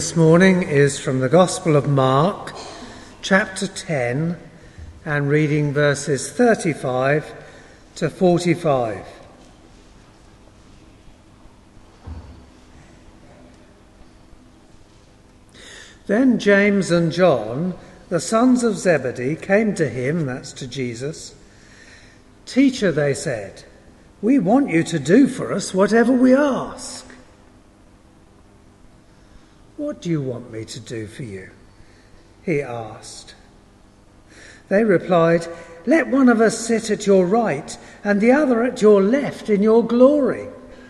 This morning is from the Gospel of Mark, chapter 10, and reading verses 35 to 45. Then James and John, the sons of Zebedee, came to him, that's to Jesus. "Teacher," they said, "we want you to do for us whatever we ask." "What do you want me to do for you?" he asked. They replied, "Let one of us sit at your right and the other at your left in your glory."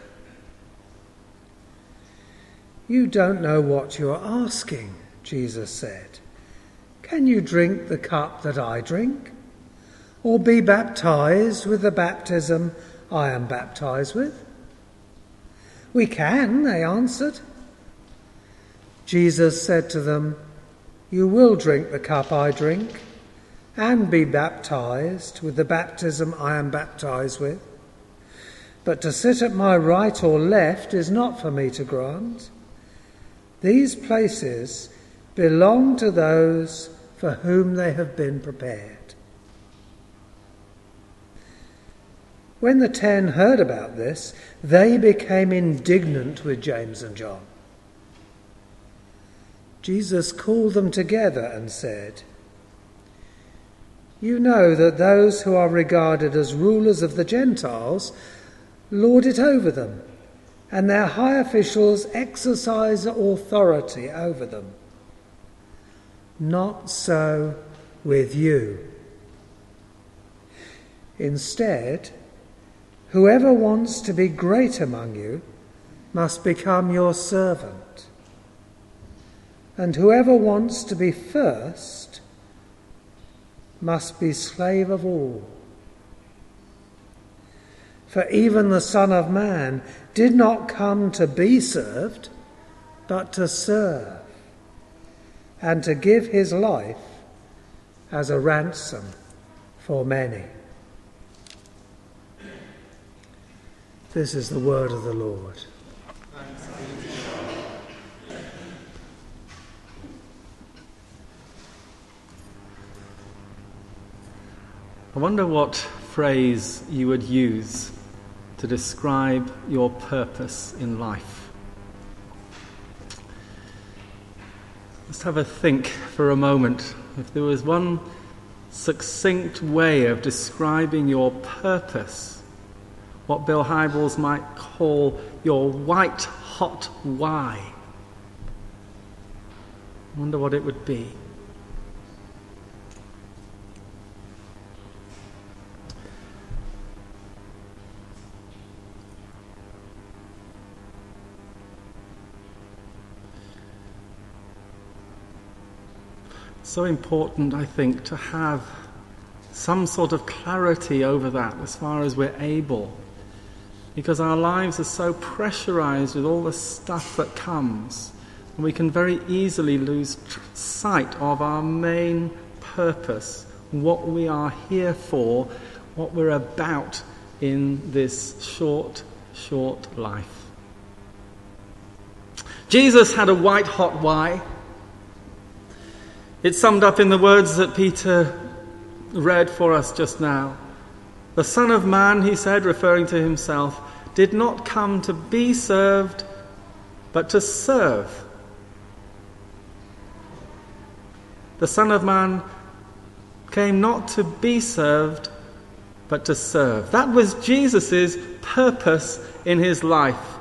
"You don't know what you're asking," Jesus said. "Can you drink the cup that I drink, or be baptized with the baptism I am baptized with?" "We can," they answered. Jesus said to them, "You will drink the cup I drink and be baptized with the baptism I am baptized with. But to sit at my right or left is not for me to grant. These places belong to those for whom they have been prepared." When the 10 heard about this, they became indignant with James and John. Jesus called them together and said, "You know that those who are regarded as rulers of the Gentiles lord it over them, and their high officials exercise authority over them. Not so with you. Instead, whoever wants to be great among you must become your servant. And whoever wants to be first must be slave of all. For even the Son of Man did not come to be served, but to serve, and to give his life as a ransom for many." This is the word of the Lord. I wonder what phrase you would use to describe your purpose in life. Let's have a think for a moment. If there was one succinct way of describing your purpose, what Bill Hybels might call your white-hot why, I wonder what it would be. So important, I think, to have some sort of clarity over that as far as we're able, because our lives are so pressurized with all the stuff that comes, and we can very easily lose sight of our main purpose, what we are here for, what we're about in this short life. Jesus had a white-hot why. It's summed up in the words that Peter read for us just now. "The Son of Man," he said, referring to himself, "did not come to be served, but to serve." The Son of Man came not to be served, but to serve. That was Jesus' purpose in his life.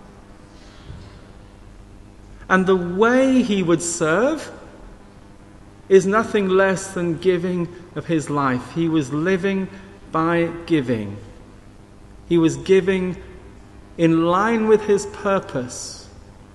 And the way he would serve is nothing less than giving of his life. He was living by giving. He was giving in line with his purpose.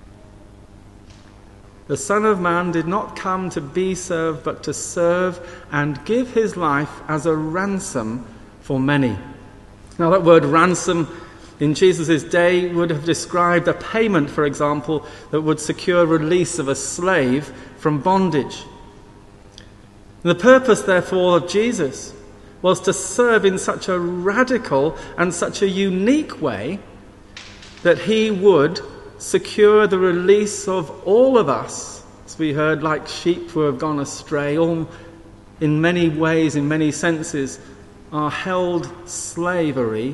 The Son of Man did not come to be served, but to serve and give his life as a ransom for many. Now, that word ransom in Jesus' day would have described a payment, for example, that would secure release of a slave from bondage. The purpose, therefore, of Jesus was to serve in such a radical and such a unique way that he would secure the release of all of us, as we heard, like sheep who have gone astray, all in many ways, in many senses, are held in slavery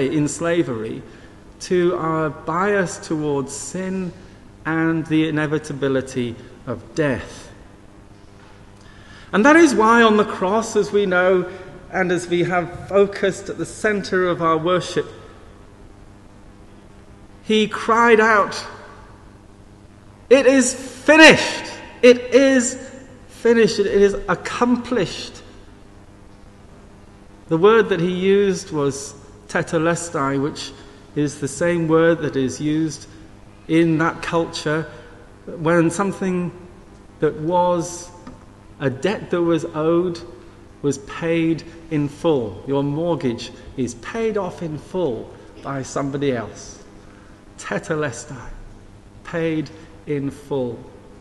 to our bias towards sin and the inevitability of death. And that is why on the cross, as we know, and as we have focused at the centre of our worship, he cried out, "It is finished! It is finished! It is accomplished!" The word that he used was tetelestai, which is the same word that is used in that culture when something that was a debt that was owed was paid in full. Your mortgage is paid off in full by somebody else. Tetelestai, paid in full.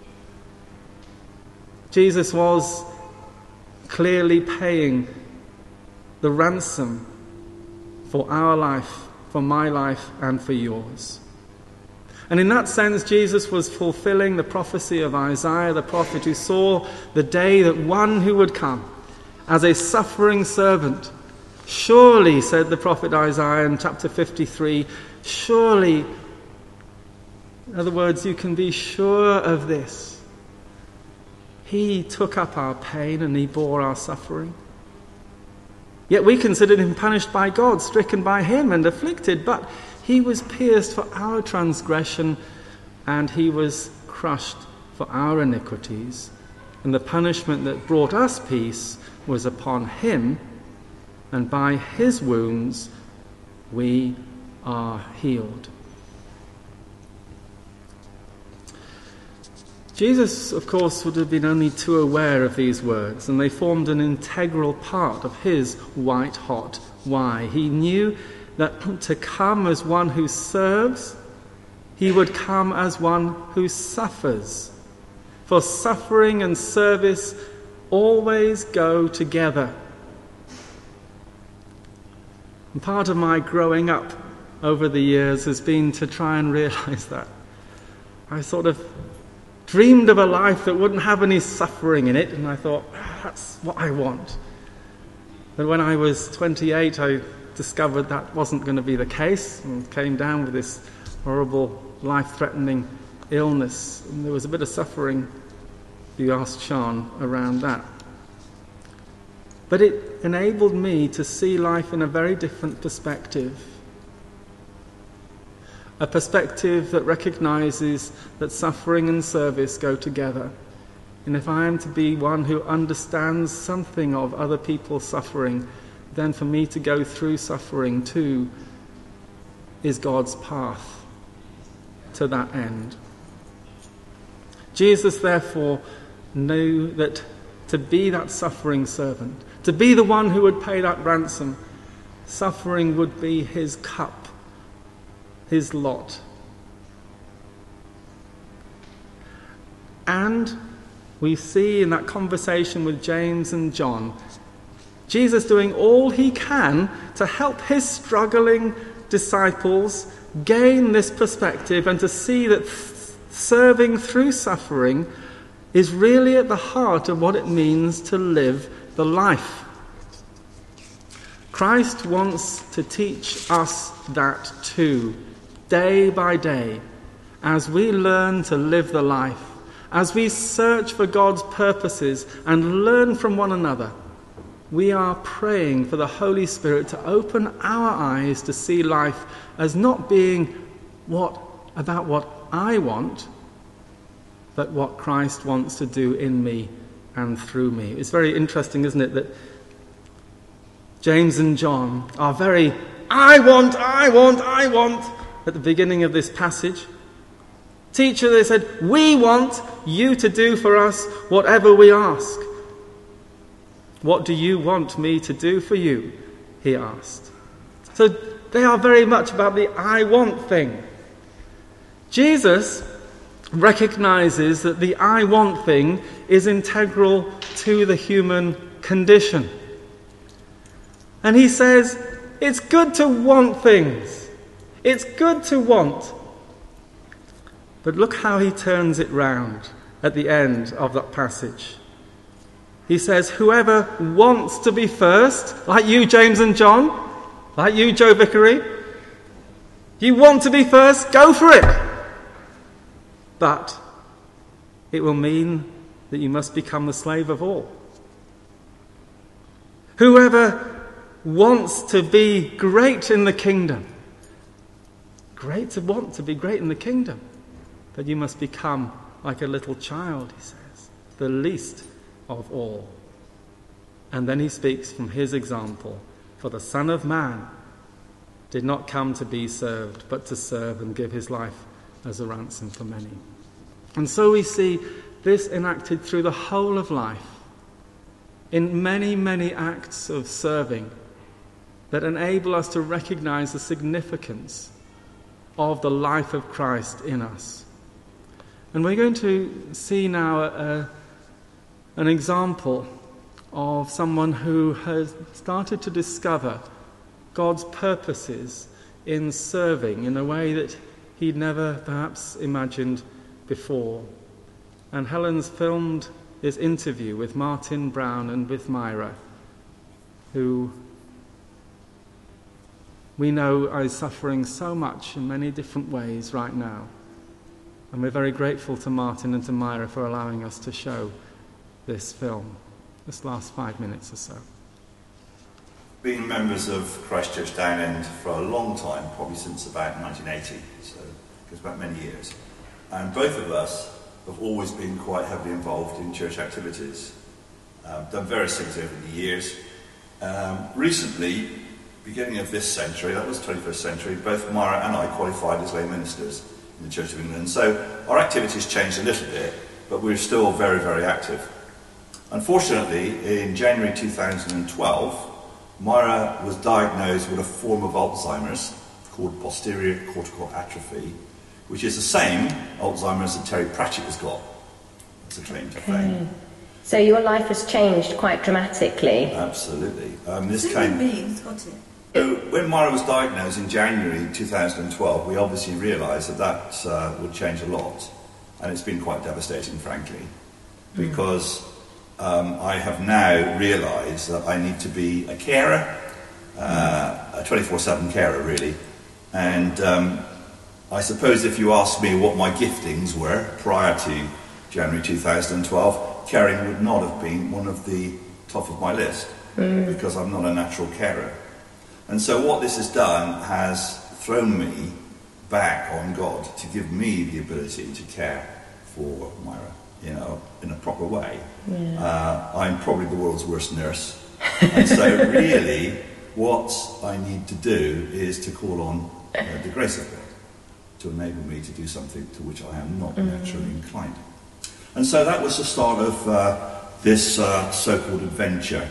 Jesus was clearly paying the ransom for our life, for my life, and for yours. And in that sense, Jesus was fulfilling the prophecy of Isaiah, the prophet, who saw the day that one who would come as a suffering servant. Surely, said the prophet Isaiah in chapter 53, surely, in other words, you can be sure of this. He took up our pain and he bore our suffering. Yet we considered him punished by God, stricken by him and afflicted, but he was pierced for our transgression and he was crushed for our iniquities. And the punishment that brought us peace was upon him, and by his wounds we are healed. Jesus, of course, would have been only too aware of these words, and they formed an integral part of his white-hot why. He knew that to come as one who serves, he would come as one who suffers. For suffering and service always go together. And part of my growing up over the years has been to try and realize that. I sort of dreamed of a life that wouldn't have any suffering in it, and I thought, that's what I want. But when I was 28, I discovered that wasn't going to be the case, and came down with this horrible, life-threatening illness. And there was a bit of suffering, if you ask Sean, around that. But it enabled me to see life in a very different perspective. A perspective that recognizes that suffering and service go together. And if I am to be one who understands something of other people's suffering, then for me to go through suffering too is God's path to that end. Jesus therefore knew that to be that suffering servant, to be the one who would pay that ransom, suffering would be his cup, his lot. And we see in that conversation with James and John, Jesus doing all he can to help his struggling disciples gain this perspective and to see that serving through suffering is really at the heart of what it means to live the life. Christ wants to teach us that too, day by day, as we learn to live the life, as we search for God's purposes and learn from one another. We are praying for the Holy Spirit to open our eyes to see life as not being about what I want, but what Christ wants to do in me and through me. It's very interesting, isn't it, that James and John are very, I want, at the beginning of this passage. Teacher, they said, we want you to do for us whatever we ask. What do you want me to do for you? He asked. So they are very much about the I want thing. Jesus recognizes that the I want thing is integral to the human condition. And he says, it's good to want things. It's good to want. But look how he turns it round at the end of that passage. He says, whoever wants to be first, like you, James and John, like you, Joe Vickery, you want to be first, go for it. But it will mean that you must become the slave of all. Whoever wants to be great in the kingdom, great to want to be great in the kingdom, but you must become like a little child, he says, the least of all. And then he speaks from his example. For the Son of Man did not come to be served, but to serve and give his life as a ransom for many. And so we see this enacted through the whole of life, in many, many acts of serving that enable us to recognize the significance of the life of Christ in us. And we're going to see now an example of someone who has started to discover God's purposes in serving in a way that he'd never perhaps imagined before. And Helen's filmed this interview with Martin Brown and with Myra, who we know are suffering so much in many different ways right now. And we're very grateful to Martin and to Myra for allowing us to show this film, this last 5 minutes or so. Been members of Christchurch Down End for a long time, probably since about 1980, so it goes back many years. And both of us have always been quite heavily involved in church activities. Done various things over the years. Recently, beginning of this century, that was 21st century, both Myra and I qualified as lay ministers in the Church of England. So our activities changed a little bit, but we're still very, very active. Unfortunately, in January 2012, Myra was diagnosed with a form of Alzheimer's called posterior cortical atrophy, which is the same Alzheimer's that Terry Pratchett has got. That's a claim to fame. So your life has changed quite dramatically. Absolutely. So when Myra was diagnosed in January 2012, we obviously realised that would change a lot. And it's been quite devastating, frankly, because I have now realised that I need to be a carer, a 24/7 carer, really. And I suppose if you asked me what my giftings were prior to January 2012, caring would not have been one of the top of my list, because I'm not a natural carer. And so what this has done has thrown me back on God to give me the ability to care for Myra, you know, in a proper way. I'm probably the world's worst nurse. And so really what I need to do is to call on the grace of God to enable me to do something to which I am not naturally inclined. And so that was the start of this so-called adventure.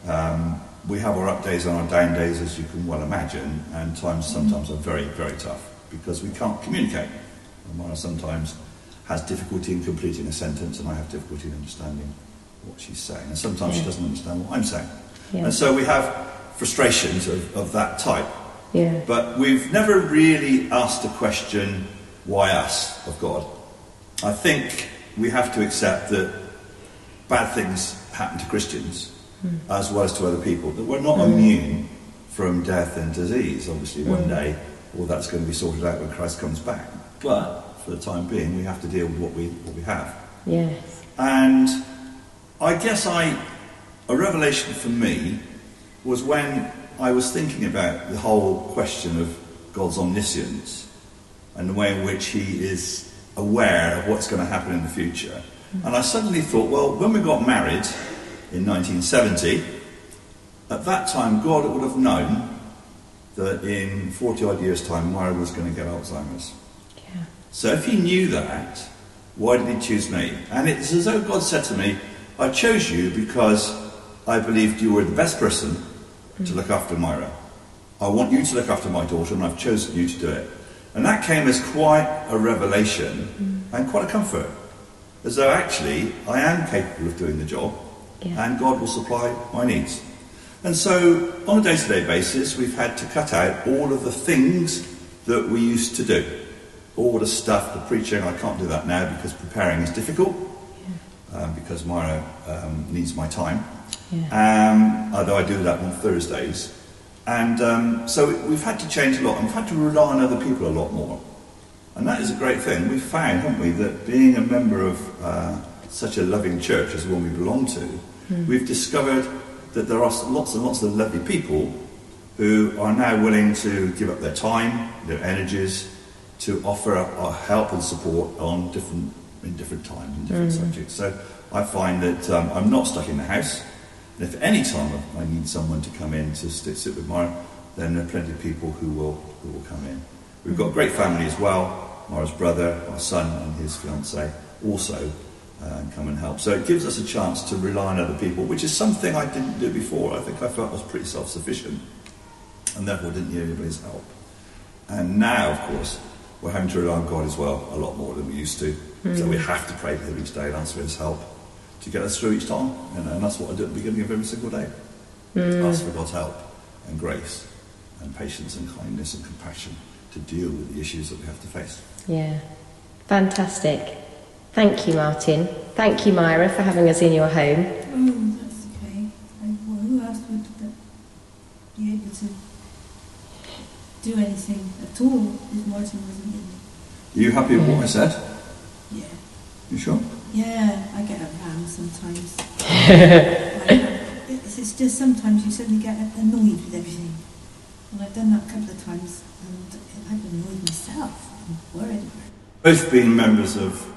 We have our up days and our down days, as you can well imagine, and times sometimes are very, very tough because we can't communicate. And Myra sometimes has difficulty in completing a sentence, and I have difficulty in understanding what she's saying. And sometimes she doesn't understand what I'm saying. And so we have frustrations of that type. But we've never really asked the question, why us, of God? I think we have to accept that bad things happen to Christians as well as to other people, that we're not immune from death and disease. Obviously one day all that's going to be sorted out when Christ comes back, but for the time being we have to deal with what we have. And I guess a revelation for me was when I was thinking about the whole question of God's omniscience and the way in which he is aware of what's going to happen in the future. And I suddenly thought, well, when we got married in 1970, at that time God would have known that in 40 odd years' time Myra was going to get Alzheimer's. So if he knew that, why did he choose me? And it's as though God said to me, I chose you because I believed you were the best person to look after Myra. I want you to look after my daughter, and I've chosen you to do it. And that came as quite a revelation and quite a comfort, as though actually I am capable of doing the job, and God will supply my needs. And so on a day-to-day basis we've had to cut out all of the things that we used to do. all the stuff, the preaching, I can't do that now because preparing is difficult, because Myra needs my time. Although I do that on Thursdays. And so we've had to change a lot, and we've had to rely on other people a lot more. And that is a great thing. We've found, haven't we, that being a member of such a loving church as the one we belong to, we've discovered that there are lots and lots of lovely people who are now willing to give up their time, their energies, to offer our help and support in different times, in different subjects. So I find that I'm not stuck in the house. And if any time I need someone to come in to sit with Myra, then there are plenty of people who will come in. We've got a great family as well. Myra's brother, our son and his fiancée also come and help. So it gives us a chance to rely on other people, which is something I didn't do before. I think I felt I was pretty self-sufficient and therefore didn't need anybody's help. And now, of course, we're having to rely on God as well, a lot more than we used to. So we have to pray to him each day and ask for his help to get us through each time. And that's what I do at the beginning of every single day. Ask for God's help and grace and patience and kindness and compassion to deal with the issues that we have to face. Yeah, fantastic. Thank you, Martin. Thank you, Myra, for having us in your home. Oh, that's okay. Well, who else would be able to do anything at all if Martin wasn't in it? Are you happy with what I said? Yeah. You sure? Yeah, I get around sometimes. It's just sometimes you suddenly get annoyed with everything. And I've done that a couple of times, and I've annoyed myself and worried about it. Both being members of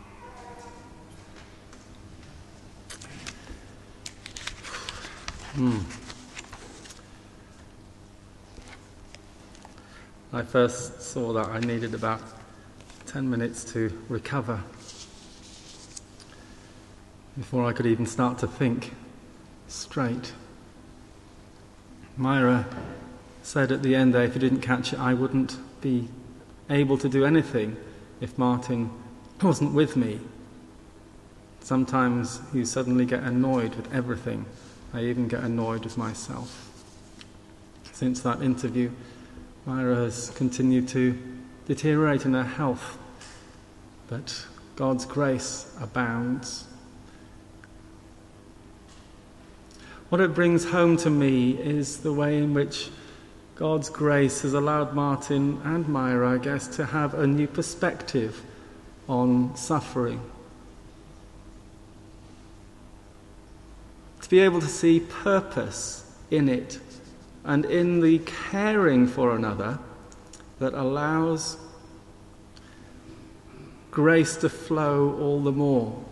I first saw that I needed about 10 minutes to recover before I could even start to think straight. Myra said at the end there, if you didn't catch it, I wouldn't be able to do anything if Martin wasn't with me. Sometimes you suddenly get annoyed with everything. I even get annoyed with myself. Since that interview, Myra has continued to deteriorate in her health, but God's grace abounds. What it brings home to me is the way in which God's grace has allowed Martin and Myra, I guess, to have a new perspective on suffering. To be able to see purpose in it and in the caring for another that allows grace to flow all the more.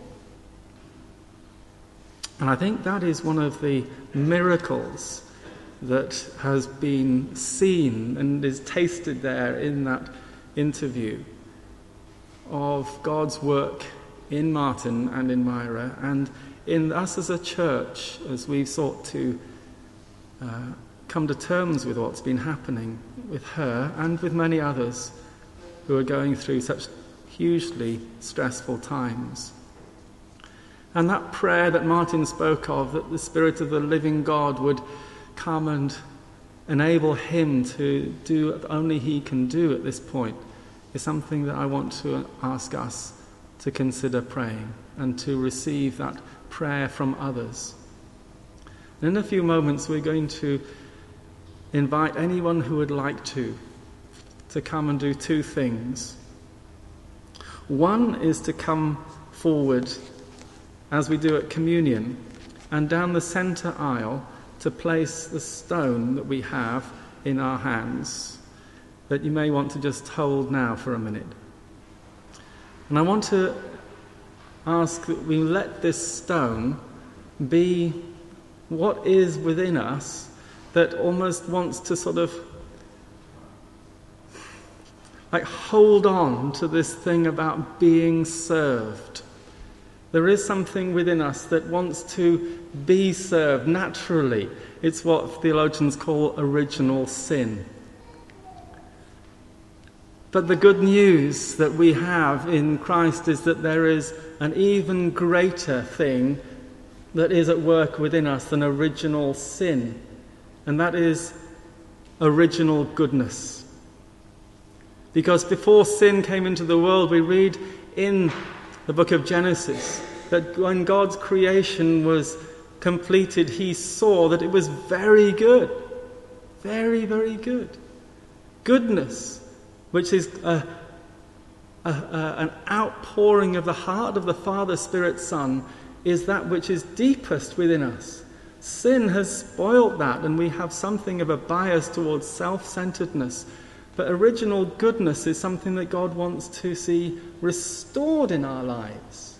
And I think that is one of the miracles that has been seen and is tasted there in that interview of God's work in Martin and in Myra and in us as a church as we've sought to come to terms with what's been happening with her and with many others who are going through such hugely stressful times. And that prayer that Martin spoke of, that the Spirit of the living God would come and enable him to do what only he can do at this point, is something that I want to ask us to consider praying and to receive that prayer from others. And in a few moments we're going to invite anyone who would like to come and do two things. One is to come forward as we do at communion and down the centre aisle to place the stone that we have in our hands that you may want to just hold now for a minute. And I want to ask that we let this stone be what is within us that almost wants to sort of like hold on to this thing about being served. There is something within us that wants to be served naturally. It's what theologians call original sin. But the good news that we have in Christ is that there is an even greater thing that is at work within us than original sin, and that is original goodness. Because before sin came into the world, we read in the book of Genesis that when God's creation was completed, he saw that it was very good. Very, very good. Goodness, which is an outpouring of the heart of the Father, Spirit, Son, is that which is deepest within us. Sin has spoilt that, and we have something of a bias towards self-centeredness. But original goodness is something that God wants to see restored in our lives.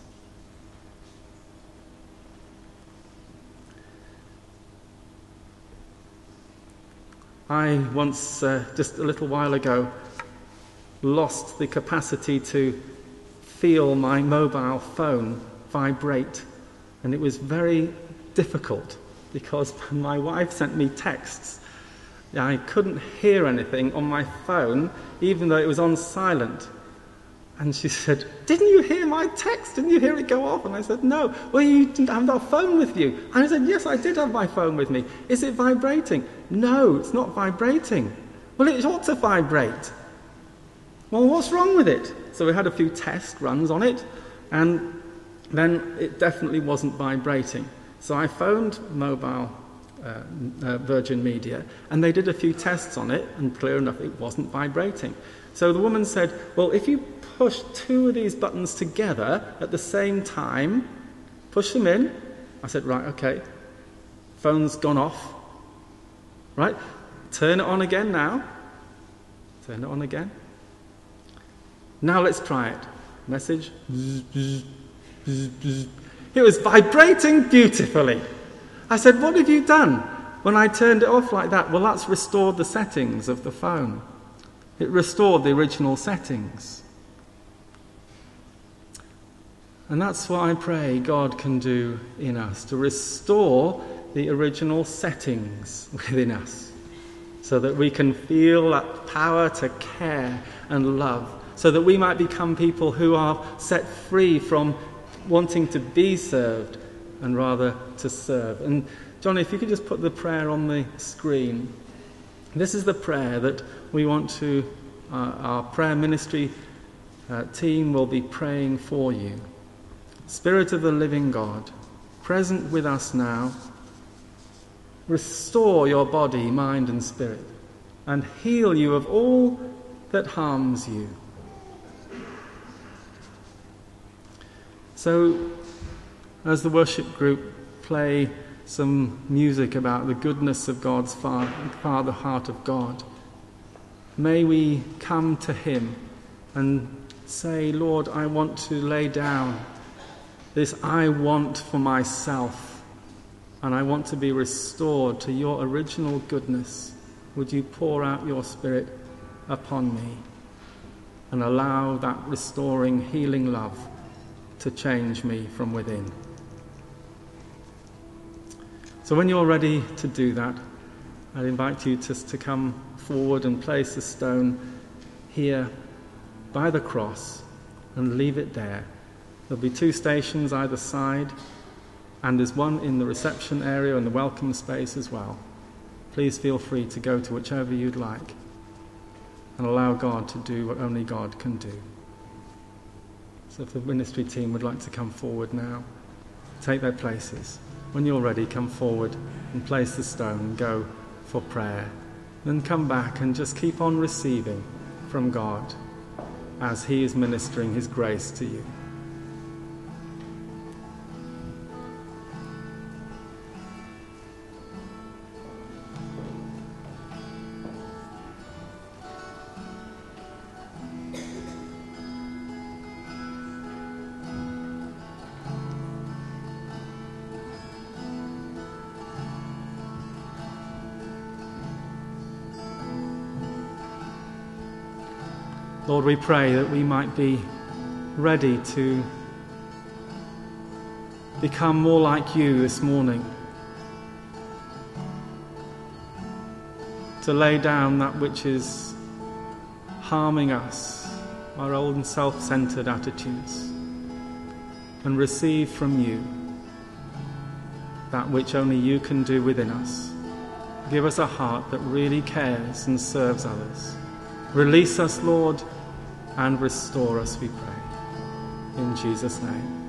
I once, just a little while ago, lost the capacity to feel my mobile phone vibrate. And it was very difficult because my wife sent me texts. I couldn't hear anything on my phone, even though it was on silent. And she said, "Didn't you hear my text? Didn't you hear it go off?" And I said, "No." "Well, you didn't have that phone with you." And I said, "Yes, I did have my phone with me." "Is it vibrating?" "No, it's not vibrating." "Well, it ought to vibrate." "Well, what's wrong with it?" So we had a few test runs on it, and then it definitely wasn't vibrating. So I phoned mobile Virgin Media, and they did a few tests on it, and clear enough, it wasn't vibrating. So the woman said, "Well, if you push two of these buttons together at the same time, push them in." I said, "Right, okay." Phone's gone off. Right, turn it on again now. Turn it on again. Now let's try it. Message. It was vibrating beautifully. I said, "What have you done?" When I turned it off like that, well, that's restored the settings of the phone. It restored the original settings. And that's what I pray God can do in us, to restore the original settings within us, so that we can feel that power to care and love, so that we might become people who are set free from wanting to be served and rather to serve. And Johnny, if you could just put the prayer on the screen. This is the prayer that we want to, our prayer ministry team will be praying for you. Spirit of the living God, present with us now, restore your body, mind and spirit, and heal you of all that harms you. So, as the worship group play some music about the goodness of God's Father, heart of God, may we come to him and say, "Lord, I want to lay down this I want for myself, and I want to be restored to your original goodness. Would you pour out your Spirit upon me and allow that restoring, healing love to change me from within?" So when you're ready to do that, I'd invite you just to come forward and place the stone here by the cross and leave it there. There'll be 2 stations either side, and there's one in the reception area and the welcome space as well. Please feel free to go to whichever you'd like and allow God to do what only God can do. So if the ministry team would like to come forward now, take their places. When you're ready, come forward and place the stone and go for prayer. Then come back and just keep on receiving from God as he is ministering his grace to you. Lord, we pray that we might be ready to become more like you this morning, to lay down that which is harming us, our old and self-centered attitudes, and receive from you that which only you can do within us. Give us a heart that really cares and serves others. Release us, Lord, and restore us, we pray. In Jesus' name.